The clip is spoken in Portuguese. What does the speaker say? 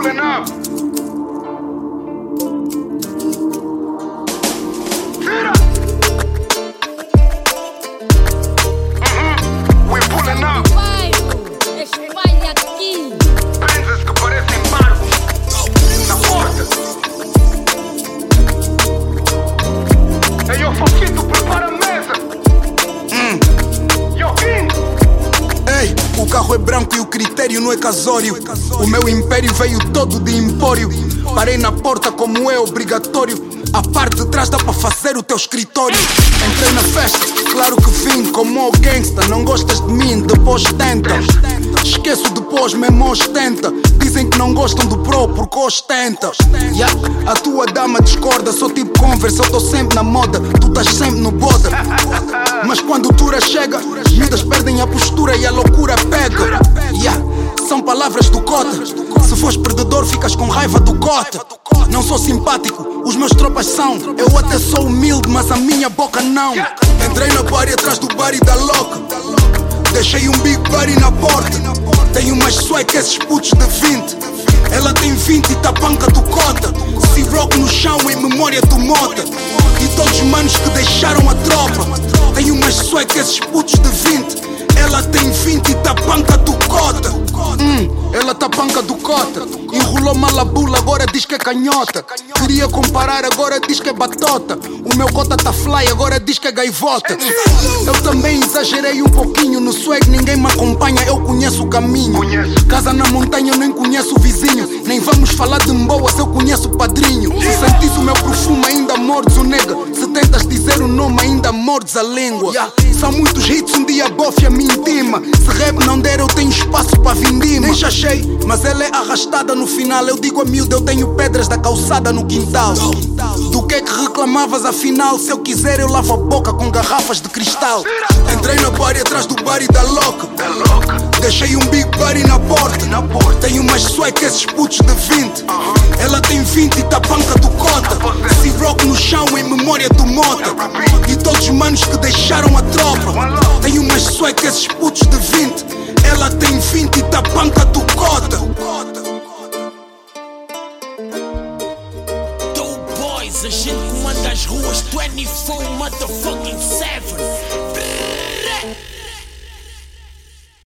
pulling up. Tira! We pulling up. Este baile aqui. Prensas que parecem barcos na porta. Ei, ô Foquito, prepara a mesa. Yo, King. Ei, o carro é branco e o critério não é casório. O meu império veio todo de empório. Parei na porta como é obrigatório. A parte de trás dá para fazer o teu escritório. Entrei na festa, claro que vim como o gangsta. Não gostas de mim, depois tenta. Esqueço depois, mesmo ostenta. Dizem que não gostam do pro porque ostenta. A tua dama discorda, sou tipo Converse, eu tô sempre na moda. Tu estás sempre no border. Mas quando o Tura chega, miúdas perdem a postura e a loucura pega. São palavras do cota. Se fores perdedor ficas com raiva do cota. Não sou simpático, os meus tropas são. Eu até sou humilde, mas a minha boca não. Entrei na party atrás do bar e da loca. Deixei um big buddy na porta. Tenho umas swag, esses putos de 20. Ela tem 20 e tá panca do cota. C-Rock no chão em memória do Mota. E todos os manos que deixaram a tropa. Tenho umas swag, esses putos de 20. Ela tem 20 e tá panca do cota. Ela tá panca do cota. Enrolou malabula, agora diz que é canhota. Queria comparar, agora diz que é batota. O meu cota tá fly, agora diz que é gaivota. Eu também exagerei um pouquinho. No swag ninguém me acompanha, eu conheço o caminho. Casa na montanha, eu nem conheço o vizinho. Nem vamos falar de mboas, eu conheço o padrinho. Se sentis o meu perfume, ainda mordes o nega. Se tentas dizer o nome, ainda mordes a língua. São muitos hits, um dia bofia me intima. Se rap não der, eu tenho espaço para vindima. Nem achei, mas ela é arrastada no final. Eu digo a miúda, eu tenho pedras da calçada no quintal. Do que é que reclamavas afinal? Se eu quiser eu lavo a boca com garrafas de cristal. Entrei na party atrás do bar e da loca. Deixei um big buddy na porta. Tenho umas swag, esses putos de 20. Ela tem 20 e tá panca do cota. C-Rock no chão em memória do Mota. E todos os manos que deixaram a tropa. Tenho umas swag, esses putos de 20. Ela tem 20 e tá panca do cota. A gente comanda as ruas 24 motherfucking 7.